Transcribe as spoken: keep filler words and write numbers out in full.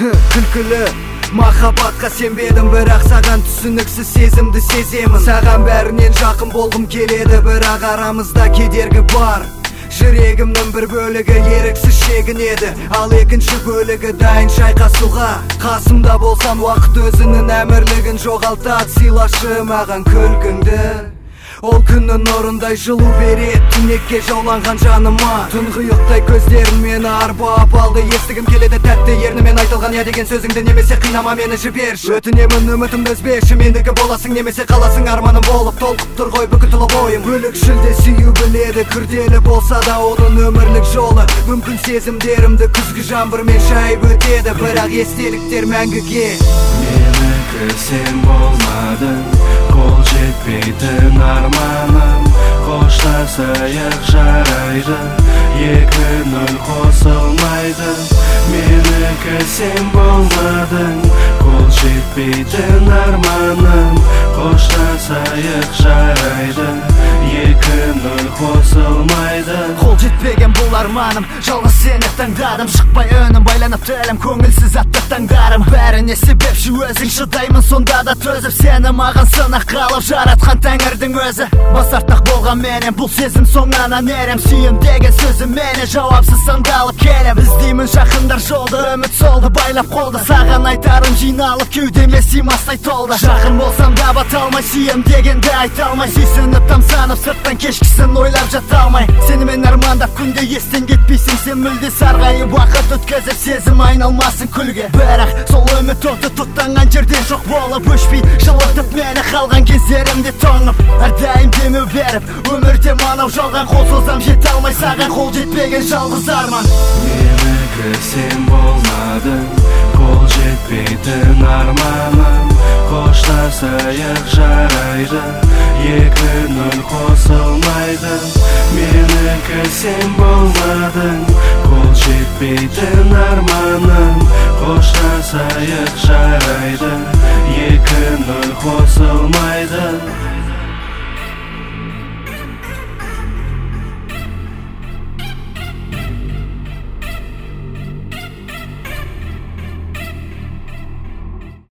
Күлкілі махаббатқа сенбедім, бірақ саған түсініксіз сезімді сеземін. Саған бәрінен жақын болғым келеді, бірақ арамызда кедергі бар. Жүрегімнің бір бөлігі еріксіз шегінеді, ал екінші бөлігі дайын шайқасуға. Қасымда болсан уақыт өзінің әмірлігін жоғалтады. Сыйлашы маған күлкіңді, ол күннің нұрындай жылу береді түнекке жауланған жаныма. Тұңғиықтай көздерін мені арбап алды, естігім келеді тәтті ернімен айтылған я деген сөзіңді. Немесе қинама мені жіберші, өтінемін үмітімді үзбеші. Мендікі боласың немесе қаласың, арманым болып толқып тұр ғой бүкіл тұлы бойым. Бөлікшілде сүю біледі, күрделі болса да оның өмірлік жолы. Мүмкін сезімдерімді күзгі жаңбырмен шайып өтеді, бірақ естеліктер мәңгіге. Менікі сен болмадың, қол жетпейтін арманым. Қоштасайық жарайды, екі нөл қосылмайды. Менікі сен болмадың, қол жетпейтін арманым. Қоштасайық жарайды, екі нөл қосылмайды. Қол жетпеген бұл арманым, жалғыз сені таңдадым. Шықпай үнім, байланып тілім, көңілсіз атты таңдарым. Бәріне себепші өзің, шыдаймын сонда да төзіп. Сені маған сынақ қалып жаратқан тәңірдің өзі. Бас артық болған менен, бұл сезім соңынан ерем. Сүйім деген сөзім мені жауапсыз сандалып келем. Іздеймін жақындар жолды, үміт солды байлап қолды. Саған айтарым жиналып кеудеме сыймастай толды. Жақын болсам да бата алмай, сүйем дегенде айта алмай. Сүйсініп тамсанып сырттан кешкісін ойлап жата алмай. Сенімен армандап күнде естен кетпейсің, сен мүлде сарғайып уақыт өткізіп сезім айналмасын күлге. Бірақ сол үміт оты тұттанған жерден жоқ болып өшпей жылытып мені қалған кездерімде тоңып. Әрдайым демеу беріп өмірде манау жалған, қол созам жете алмай саған, қол жетпеген жалғыз арман. Менікі сен болмадың, қол жетпейтін арманым. Қоштасайық жарайды, екі нөл қосылмайды. Менікі сен болмадың, қол жетпейтін арманым. Қоштасайық жарайды, екі нөл қосылмайды.